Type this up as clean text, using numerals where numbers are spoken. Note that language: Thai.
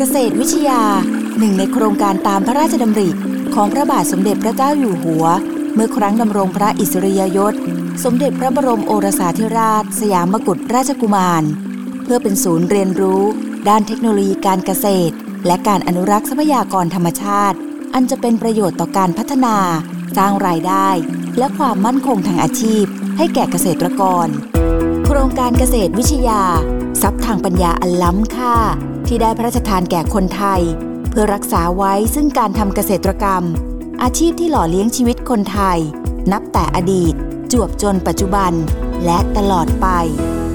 เกษตรวิทยาหนึ่งในโครงการตามพระราชดำริของพระบาทสมเด็จพระเจ้าอยู่หัวเมื่อครั้งดำรงพระอิสริยยศสมเด็จพระบรมโอรสาธิราชสยามกุฎราชกุมารเพื่อเป็นศูนย์เรียนรู้ด้านเทคโนโลยีการเกษตรและการอนุรักษ์ทรัพยากรธรรมชาติอันจะเป็นประโยชน์ต่อการพัฒนาสร้างรายได้และความมั่นคงทางอาชีพให้แก่เกษตรกรโครงการเกษตรวิทยาทรัพย์ทางปัญญาอันล้ำค่าที่ได้พระราชทานแก่คนไทยเพื่อรักษาไว้ซึ่งการทำเกษตรกรรมอาชีพที่หล่อเลี้ยงชีวิตคนไทยนับแต่อดีตจวบจนปัจจุบันและตลอดไป